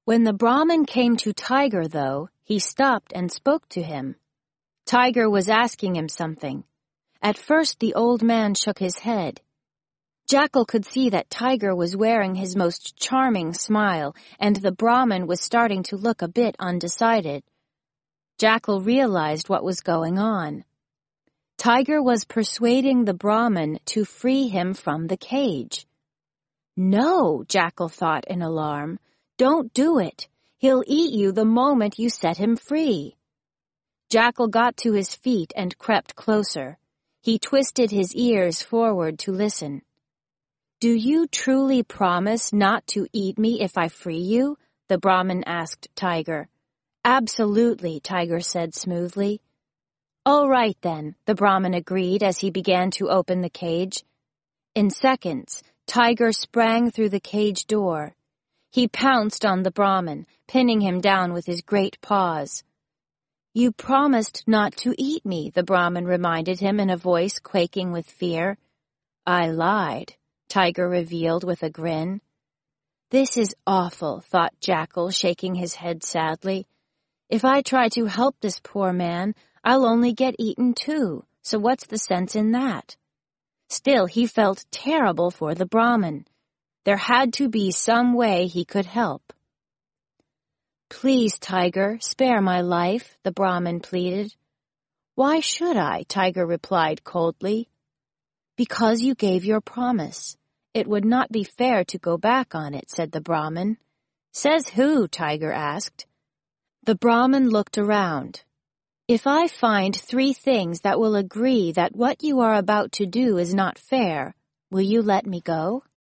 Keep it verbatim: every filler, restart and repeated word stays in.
When the Brahmin came to Tiger, though, he stopped and spoke to him. Tiger was asking him something. At first the old man shook his head. Jackal could see that Tiger was wearing his most charming smile, and the Brahmin was starting to look a bit undecided. Jackal realized what was going on. Tiger was persuading the Brahmin to free him from the cage. No, Jackal thought in alarm. Don't do it. He'll eat you the moment you set him free. Jackal got to his feet and crept closer. He twisted his ears forward to listen. Do you truly promise not to eat me if I free you? The Brahmin asked Tiger. Absolutely, Tiger said smoothly. All right then, the Brahmin agreed as he began to open the cage. In seconds, Tiger sprang through the cage door. He pounced on the Brahmin, pinning him down with his great paws. You promised not to eat me, the Brahmin reminded him in a voice quaking with fear. I lied, Tiger revealed with a grin. This is awful, thought Jackal, shaking his head sadly. If I try to help this poor man, I'll only get eaten too, so what's the sense in that? Still, he felt terrible for the Brahmin. There had to be some way he could help. Please, Tiger, spare my life, the Brahmin pleaded. Why should I? Tiger replied coldly. Because you gave your promise. It would not be fair to go back on it, said the Brahmin. Says who? Tiger asked. The Brahmin looked around. If I find three things that will agree that what you are about to do is not fair, will you let me go?